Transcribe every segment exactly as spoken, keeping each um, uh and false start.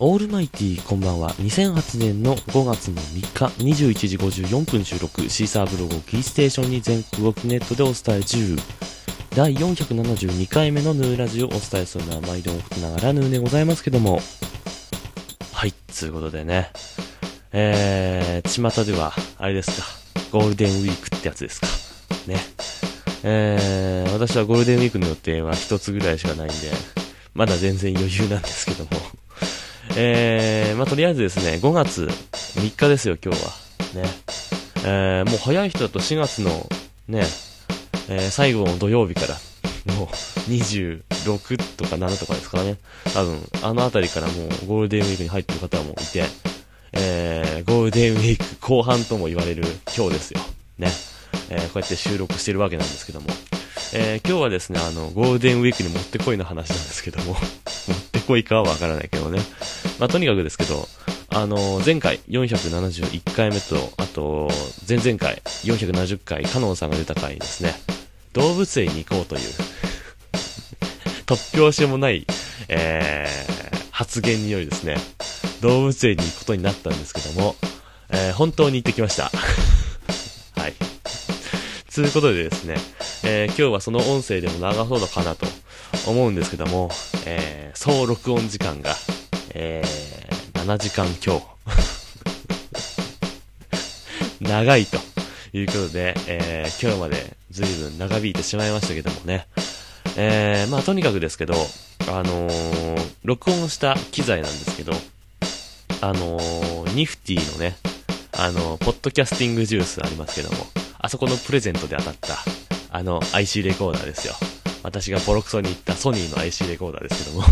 オールマイティーこんばんは。にせんはちねんのごがつのみっかにじゅういちじごじゅうよんぷん収録、シーサーブログをキーステーションに全国ネットでお伝え中。だいよんひゃくななじゅうにかいめのヌーラジオをお伝えするのは毎度を吹きながらヌーでございますけども。はい、つうことでね。えー、巷では、あれですか、ゴールデンウィークってやつですか。ね。えー、私はゴールデンウィークの予定は一つぐらいしかないんで、まだ全然余裕なんですけども。えー、まあ、とりあえずですね、ごがつみっかですよ、今日は。ね。えー、もう早い人だとしがつの、ね、えー、最後の土曜日から、もうにじゅうろくとかななとかですからね。多分、あのあたりからもうゴールデンウィークに入ってる方もいて、えー、ゴールデンウィーク後半とも言われる今日ですよ。ね。えー、こうやって収録してるわけなんですけども。えー、今日はですね、あの、ゴールデンウィークにもってこいの話なんですけども、もってこいかはわからないけどね。まあ、とにかくですけど、あのー、前回よんひゃくななじゅういっかいめと、あと、前々回よんひゃくななじゅっかい、カノンさんが出た回にですね、動物園に行こうという、突拍子もない、えー、発言によりですね、動物園に行くことになったんですけども、えー、本当に行ってきました。はい。ということでですね、えー、今日はその音声でも流そうのかなと思うんですけども、えー、総録音時間が、えー、ななじかん強。長いということで、えー、今日まで随分長引いてしまいましたけどもね。えー、まあとにかくですけど、あのー、録音した機材なんですけど、あのー、ニフティのね、あのー、ポッドキャスティングジュースありますけども、あそこのプレゼントで当たった、あの アイシー レコーダーですよ。私がボロクソに言ったソニーの アイシー レコーダーですけども。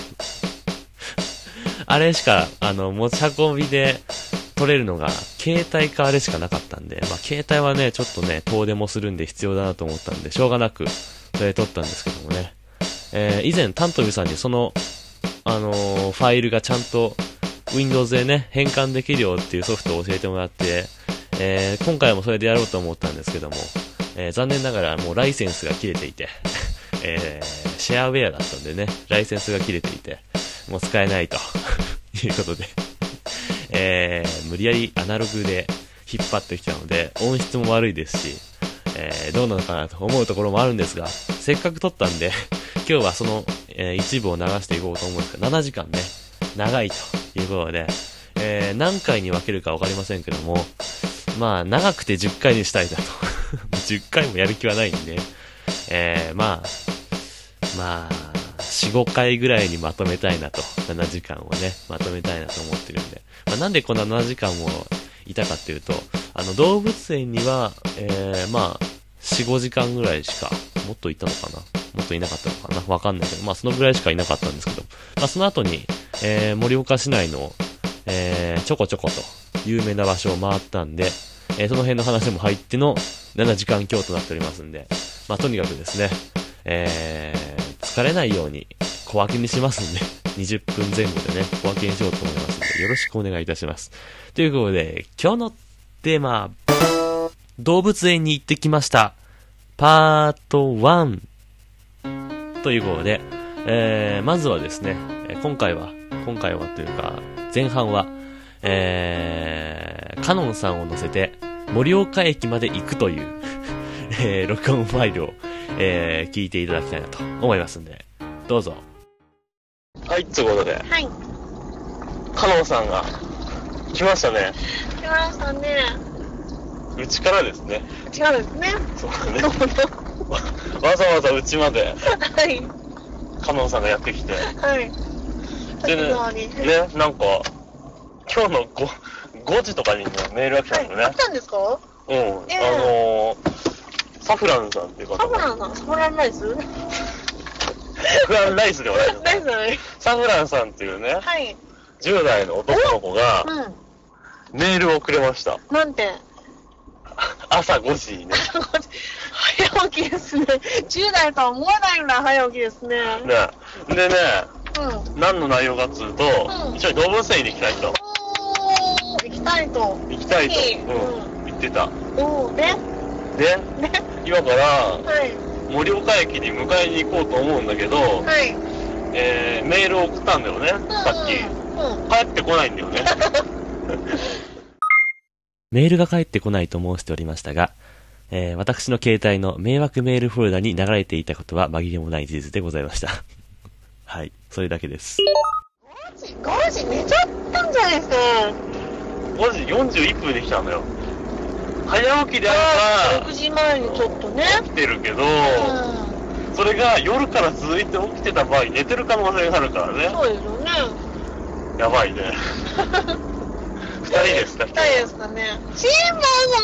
あれしか、あの、持ち運びで撮れるのが、携帯かあれしかなかったんで、まあ、携帯はね、ちょっとね、遠出もするんで必要だなと思ったんで、しょうがなく、それ撮ったんですけどもね。えー、以前、タントビさんにその、あのー、ファイルがちゃんと、Windows でね、変換できるよっていうソフトを教えてもらって、えー、今回もそれでやろうと思ったんですけども、えー、残念ながらもうライセンスが切れていて、えー、シェアウェアだったんでね、ライセンスが切れていて、もう使えないということで、えー、無理やりアナログで引っ張ってきたので、音質も悪いですし、えー、どうなのかなと思うところもあるんですが、せっかく撮ったんで、今日はその、えー、一部を流していこうと思うんですが、ななじかんね、長いということで、えー、何回に分けるか分かりませんけども、まあ、長くてじゅっかいにしたいなと。じゅっかいもやる気はないんで、えー、まあ、まあ、よん、ごかいぐらいにまとめたいなと。ななじかんをね、まとめたいなと思ってるんで。まあ、なんでこんなななじかんもいたかっていうと、あの、動物園には、えー、まあ、よん、ごじかんぐらいしか、もっといたのかなもっといなかったのかなわかんないけど、まあ、そのぐらいしかいなかったんですけど、まあ、その後に、えー、盛岡市内の、えー、ちょこちょこと、有名な場所を回ったんで、えー、その辺の話も入ってのななじかん強となっておりますんで、まあ、とにかくですね、えー、疲れないように小分けにしますんで、にじゅっぷんぜん後でね、小分けにしようと思いますので、よろしくお願いいたします。ということで、今日のテーマ、動物園に行ってきました。パートワン。ということで、えー、まずはですね、今回は、今回はというか、前半は、えー、カノンさんを乗せて盛岡駅まで行くという、えー、録音ファイルを、えー、聞いていただきたいなと思いますんで、どうぞ。はい、ということで、はい、カノンさんが来ましたね。 来ましたね。 うちからですね。 うちからですね。 そうだね。わざわざうちまで、 はい。 カノンさんがやってきて、はい。でね、ね、なんか。今日の 5, ごじとかに、ね、メールが来たんですよね。 はい、来たんですか？ うん。えー、あのー、サフランさんっていう方。 サフランさん？サフランライス？サフランライスではないです、ね。 ライスじゃない。サフランさんっていうね、はい、じゅう代の男の子が、うん、メールをくれました。 なんて？ 朝ごじにね。 朝ごじ。早起きですね。じゅう代とは思わないぐらい早起きですね。 ね。でね、うん、何の内容かっつうと、うん、一緒に動物園に行きたいと。 行きたいと。 行きたいと。うん。言ってた。 おー、でで、今から、はい、盛岡駅に迎えに行こうと思うんだけど、はい、えー、メールを送ったんだよね、うん、さっき。 うん。 帰ってこないんだよね。 メールが返ってこないと申しておりましたが、えー、私の携帯の迷惑メールフォルダに流れていたことは紛れもない事実でございました。はい、それだけです。 ごじ、ごじ寝ちゃったんじゃないですか。 ごじよんじゅういっぷんで来たのよ。早起きであれば、 ろくじまえにちょっとね。 起きてるけど、 うん。 それが夜から続いて起きてた場合、寝てる可能性があるからね。 そうですよね。 やばいね。二人ですか？ 二人ですかね。シーマ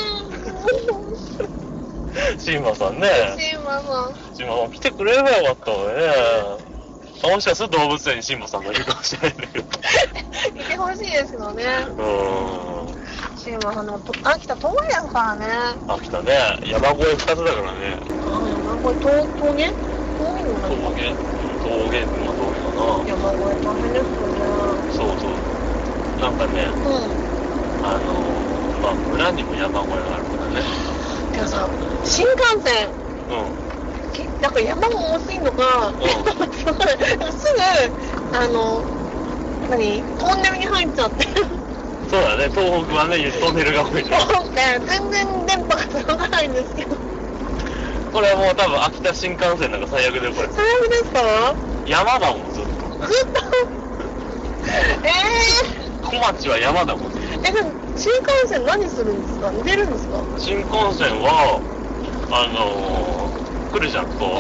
シーマさんね。 さんシーマさん。 シーマさん来てくれればよかったのにね。もしかすると動物園にシーマさんがいるかもしれないんだけど。 いてほしいですけどね。 うーん。 シーマさんでもと、秋田遠いですからね。 秋田ね。山越え二つだからね。 あ、山越え、峠峠峠の峠。峠、まあ峠かな。 山越え大変ですよね。 そうそう。なんかね、 うん。 あの、まあ村にも山越えがあるからね。 でもさ、新幹線、 うん。 なんか山が多すぎんのか、 うん、 すぐ、あの、何トンネルに入っちゃって。 そうだね、東北はね、トンネルが多いじゃん。 そうね、全然電波が届かないんですけど。 これはもう多分秋田新幹線なんか最悪だよ、これ。 最悪ですか？ 山だもん、ずっと。 ずっと。えぇ、ー。小町は山だもん。 え、でも、新幹線何するんですか？寝てるんですか？ 新幹線は、あのー、来るじゃんと、うん、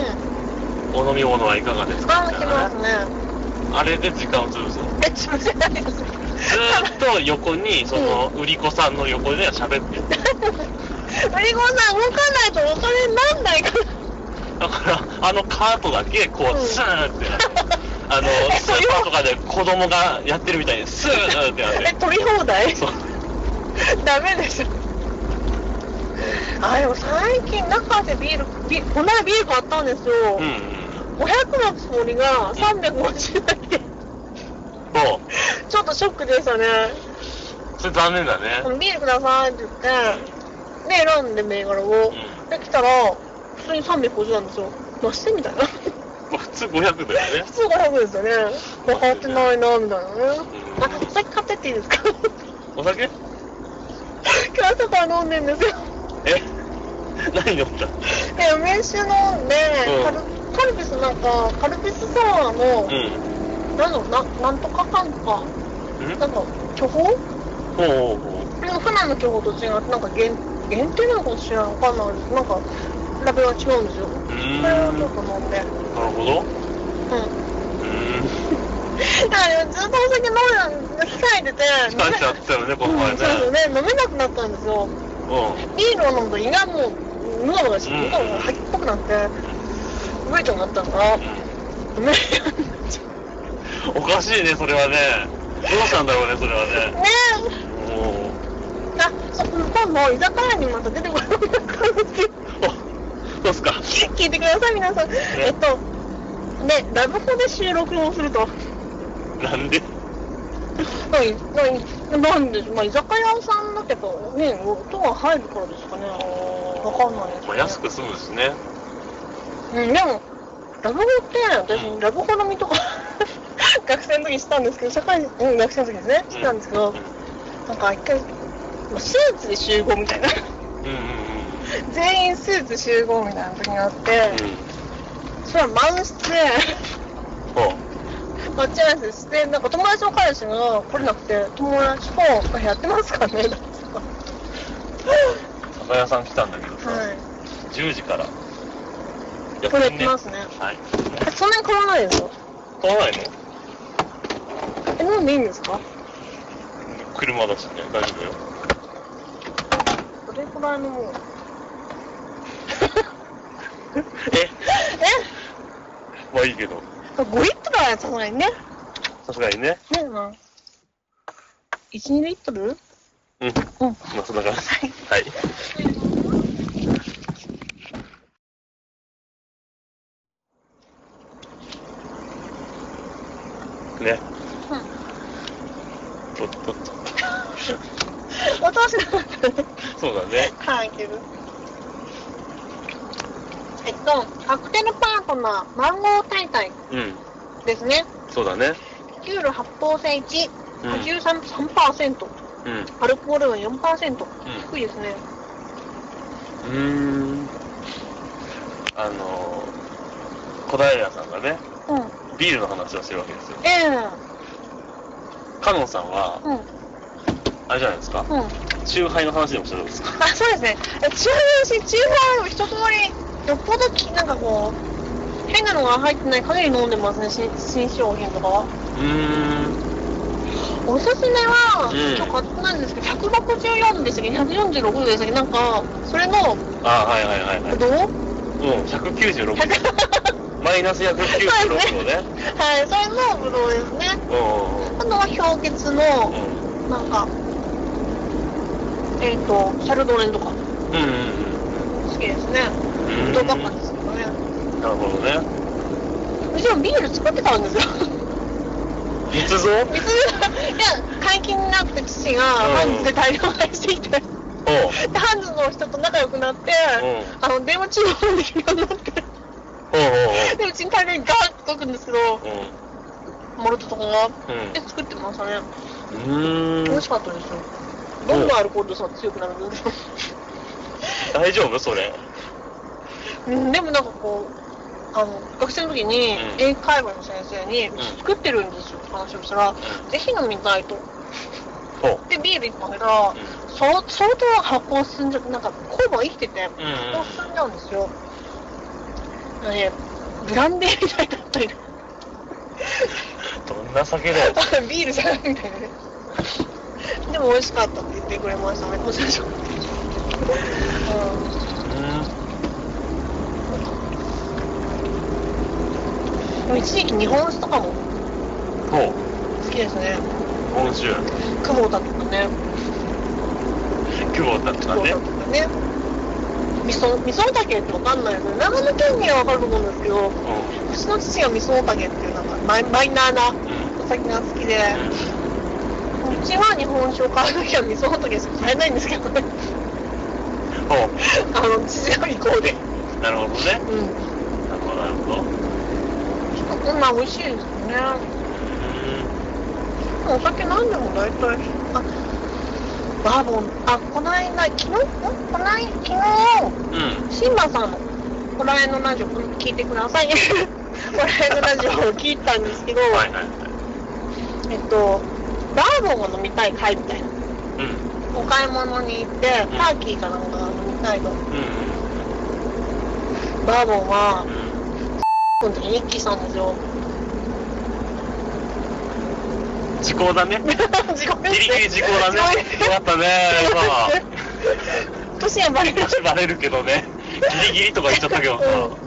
お飲み物はいかがですか？ あ、来ますね。 あれで時間を潰すの。 え、潰せないです。ずーっと横に、その、売り子さんの横で喋ってる。 売り子さん動かないとお金になんないから。 だから、あのカートだけ、こう、スーンってなって、あの、スーパーとかで子供がやってるみたいに、スーンってなって。 え、取り放題？ そう。 ダメでしょ。あ、でも最近、中でビール、ビこの間ビール買ったんですよ。うんうん。ごひゃくのつもりがさんびゃくごじゅうえんで。そう。ちょっとショックでしたね。 それ残念だね。 ビールくださいって言って、で、選んで銘柄を。うん、で、来たら、普通にさんびゃくごじゅうえんなんですよ。増してみたいな。 普通ごひゃくだよね。 普通ごひゃくですよね。変わってないな、みたいなね。あ、お酒買ってっていいですか？ お酒？ 今日朝から飲んでんですよ。 え？何飲んだ？ え、梅酒飲んで、うん、カル、カルピスなんか、カルピスサワーの、うん、なんだろう、な、なんとかかんか、んなんか、巨峰？ほうほうほう。でも、普段の巨峰と違って、なんか限、限定なのかもしれない。わかんないです。なんか、ラベが違うんですよ。これをちょっと飲んで。なるほど。うん。うん。 だからずっとお酒飲むの控えてて、 控えちゃったよね、この前ね。 そうですね、飲めなくなったんですよ。うん。ビールを飲むと胃がもう、ムガムガして、ムガムガ吐きっぽくなって、無理となったから、飲めないようになっちゃう。 おかしいね、それはね。どうしたんだろうね、それはね。 ねえ。あ、そ、今度、居酒屋にまた出てこられなかったんですけど。 どうすか？ 聞いてください、皆さん。ね、えっと、ね、ラブホで収録をすると。 なんで？ はい、なんで、まあ、居酒屋さんだけど、ね、音が入るからですかね。わかんないです、ね。 まあ、安く済むしね。 うん、でも、ラブホって、私、うん、ラブホ飲みとか、学生の時したんですけど、社会人、うん、学生の時ですね、したんですけど、うん、なんか一回、スーツで集合みたいな。うんうんうん、全員スーツ集合みたいな時があって、うん、それは満室で、間違いないです。で、なんか友達の彼氏が来れなくて、友達とやってますかね、だってさ。 酒屋さん来たんだけどさ、はい、じゅうじから。 やってね。やってますね。はい。そんなに買わないですよ。 買わないの？ え、飲んでいいんですか？ 車だしね、大丈夫よ。 どれくらいのもう。 え？ え？ まあいいけど。 ごリットルはさすがにね。 さすがにね。 ね、まあ。いち、にリットル？うん。 うん。まあそんな感じ。はい。はい。ね。うん。と、と、と。 お通しなかったね。 そうだね。 はい、けど。えっと、カクテルパートナー、マンゴー大会。うん。ですね。 そうだね。 キュール発泡性いち、 うんはちじゅうさんパーセント、 うん。 アルコール分 よんパーセント、 ん低いですね。 うーん。あのー、小平さんがね、 うん。 ビールの話をしてるわけですよ。 ええカノンさんは、 うん。 あれじゃないですか、 うん。 チューハイの話でもしてるんですか。 あ、そうですね。チューハイし、チューハイを一通り、よっぽどき、なんかこう、変なのが入ってない限り飲んでますね、新新商品とかは。 うーん。 おすすめは、 うん今日買ってないんですけど、ひゃくろくじゅうよんでしたっけ、ひゃくよんじゅうろくでしたっけ、なんか、それの、 あ、はいはいはいはい。 ぶどううん、ひゃくきゅうじゅうろく。マイナスひゃくきゅうじゅうろく度ね。 はい、それのぶどうですね。 うんあとは氷結の、 うん。 なんか、えっ、ー、と、シャルドネとか、 うんうん好きですね。 うん。 ぶどうばっかですけどね。 なるほどね。 うちもビール作ってたんですよ。 密造？ 別に、いや、解禁になって父がハンズで大量買いしてきて、で、 おう。 ハンズの人と仲良くなって、 うあの、電話注文できるようになって、 おうおうで、うちに大量にガーッと届くんですけど、 おう。 モルトとかが、 うん。 で、作ってましたね。 うん。うーん。 美味しかったですよ。どんどんアルコール度数が強くなるんですよ。 大丈夫それ。 うん、でもなんかこう、あの、学生の時に、 うん英会話の先生に、 ん作ってるんですよって話をしたら、 んぜひ飲みたいと。 ほう。 で、ビール一本あげたら、 う相相当発酵進んじゃって、なんか酵母が生きてて、 ん。うん発酵進んじゃうんですよ。ね、ブランデーみたいだったり、 どんな酒だよ。 ビールじゃないみたいなね。でも美味しかったって言ってくれましたね、こちらで。うん。でも一時期日本酒とかもほう。 好きですね。 今週。 久保田とかね。 久保田とかね久保田。とかね。みそ、みそおたけってわかんないですね。長野県にはわかると思うんですけど、 ううちの父がみそおたけっていうなんかマイマイナーなん。うん。 お酒が好きで、うちは日本酒を買うときはみそおたけしか買えないんですけどね。 ほあの、父の意向で。 う。なるほどね。 うん。 なるほど、なるほど。 まあ美味しいですよね。 うお酒飲んでも大体、あ、バーボン、あ、この間、昨日、んこの間、昨日、 ーん。うん。 シンバさんの、この辺のラジオ聞いてください。この辺のラジオを聞いたんですけど、 はいはいはい。 えっと、バーボンが飲みたい会みたいな。 うん。 お買い物に行って、ターキーかなんかが飲みたいと。 うん。 バーボンは、 うん。 この時に一気したんですよ。 時効だね。 時効ですね。 ギリギリ時効だね。よかったね。 年はバレる。 今、年バレるけどね。ギリギリとか言っちゃったけどさ。 うんうん。 ね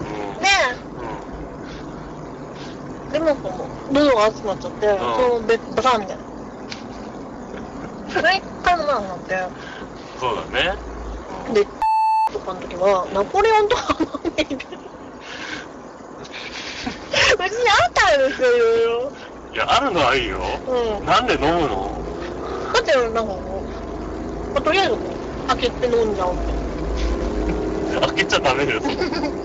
え。でもこう、喉が熱くなっちゃって、そのベッバタンみたいな。それ一回もなくなって。 そうだね。 で、とかの時は、ナポレオンとか飲んでいて。うちにあったんですよ、いろいろ。 いや、あるのはいいよ。 うん。 なんで飲むの？ だって、なんかこう、まあ、とりあえずこう、開けて飲んじゃおうみたいな。 開けちゃダメです。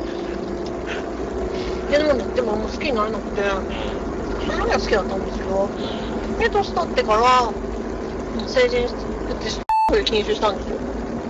でもね、でももう好きになれなくて、その時は好きだったんですけど、で、年取ってから、成人して、で禁酒したんです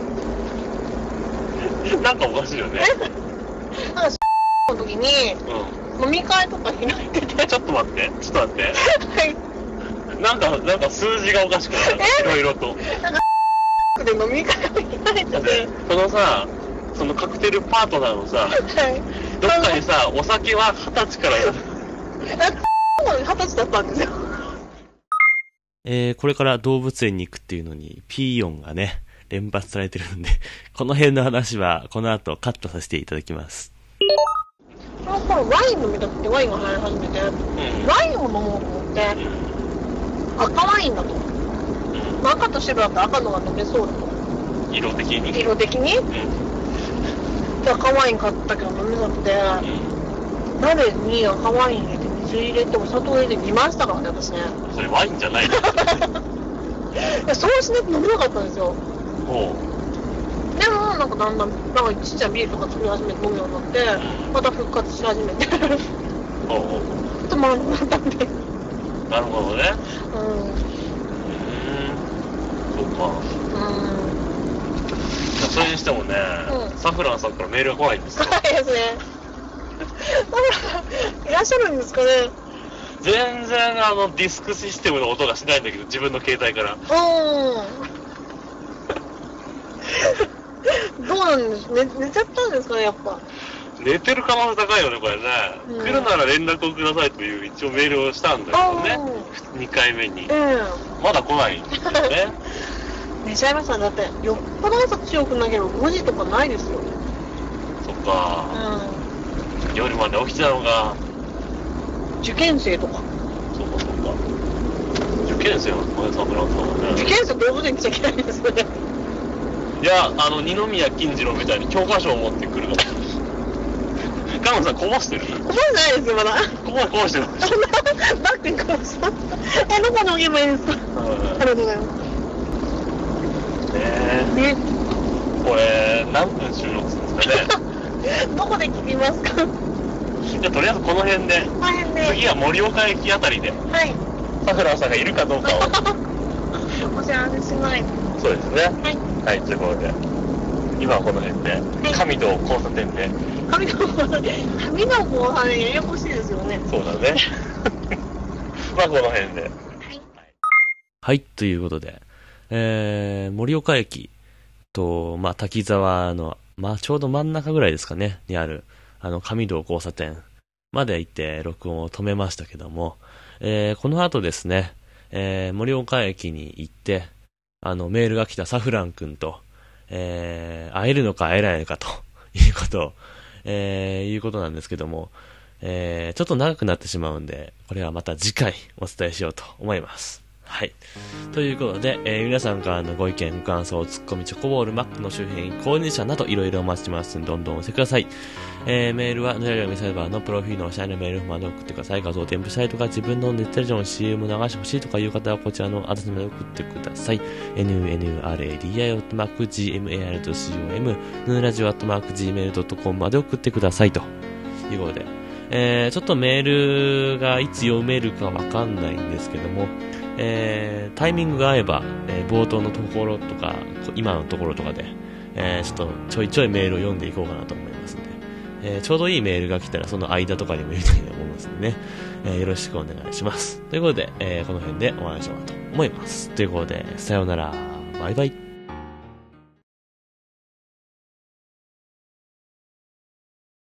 よ。 なんかおかしいよね。 なんか、の時に、 う飲み会とか開いてて、 ん。ちょっと待って、ちょっと待って。 はい。 なんか、なんか数字がおかしくない？いろいろと。 で飲み会を開いてだってて、、 そのさ、そのカクテルパートナーのさ、 はい。 どっかにさ、お酒は二十歳から、 なんか、二十歳だったんですよ。 えー、これから動物園に行くっていうのに、ピー音がね、連発されてるんで、この辺の話はこの後カットさせていただきます。 その頃ワイン飲みたくてワインが流行り始めて、 うん。 ワインを飲もうと思って、赤ワインだと。まあ、赤と白だと赤のが飲めそうだと。 色的に。 色的に。 うん。 で、赤ワイン買ったけど飲めなくて、 うん。 鍋に赤ワイン入れて水入れてお砂糖入れて煮ましたからね、私ね。 それワインじゃないよ。 いや、そうしないと飲めなかったんですよ。 ほでも、なんかだんだん、なんかちっちゃいビールとか作り始めて飲むようになって、また復活し始めて、 う。ほうほう。 止まらなかったんで。 なるほどね。 うん。 それにしてもね、 うん、 サフランさんからメールが来ないんですよ。 来ないですね。いらっしゃるんですかね。 全然あのディスクシステムの音がしないんだけど、自分の携帯から。 うん。どうなんです、ね、寝ちゃったんですかね、やっぱ。 寝てる可能性高いよね、これね。うん、来るなら連絡をくださいという一応メールをしたんだけどね。にかいめに。うん。まだ来ないんですよね。 寝ちゃいましたね。だって、よっぽど朝強くなければごじとかないですよ。 そっか。うん。夜まで起きちゃうのが。 受験生とか。 そうかそうか。受験生なのかね、サフランさんはね。 受験生動物園来ちゃいけないんですよね。 いや、あの、二宮金次郎みたいに教科書を持ってくるかもしれない。カノンさんこぼしてる？ こぼしてないですよ、まだ。 こぼ、こぼしてる。 そんな、バッグにこぼした。え、どこに置けばいいですか？ありがとうございます。 ねえ。ね。これ、何分収録するんですかね。 どこで聞きますか？ じゃあ、とりあえずこの辺で。この辺で。次は盛岡駅あたりで。はい。サフランさんがいるかどうかを。 お知らせしない。 そうですね。はい。はい、ということで。今はこの辺で。はい、上堂交差点で。 上堂交差点。上堂交差点ややこしいですよね。 そうだね。まあこの辺で。はい。 はい、ということで。えー、盛岡駅と、まあ、滝沢の、まあ、ちょうど真ん中ぐらいですかね、にある、あの、上堂交差点まで行って録音を止めましたけども、えー、この後ですね、えー、盛岡駅に行って、あの、メールが来たサフラン君と、えー、会えるのか会えないのかということを、えー、いうことなんですけども、えー、ちょっと長くなってしまうんで、これはまた次回お伝えしようと思います。はい。ということで、えー、皆さんからのご意見、ご感想、ツッコミ、チョコボール、マックの周辺、購入者などいろいろお待ちしてますので、どんどんお寄せください。えー、メールは、ネタラジオミサイバーのプロフィールのおしゃれなメールまで送ってください。画像を添付したいとか、自分のネタラジオの シーエム 流してほしいとかいう方は、こちらのアドレスまで送ってください。エヌエヌアールエーディーアイ アットマーク ジーエムエーアール ドット コム、ヌーラジオ アットマーク ジーメール ドット コム まで送ってくださいということで、えー、ちょっとメールがいつ読めるかわかんないんですけども、えー、タイミングが合えば、えー、冒頭のところとか今のところとかで、えー、ちょっとちょいちょいメールを読んでいこうかなと思いますので、えー、ちょうどいいメールが来たらその間とかにも言いたいと思いますのでね、えー、よろしくお願いします。ということで、えー、この辺でお会いしようと思います。ということで、さようなら、バイバイ。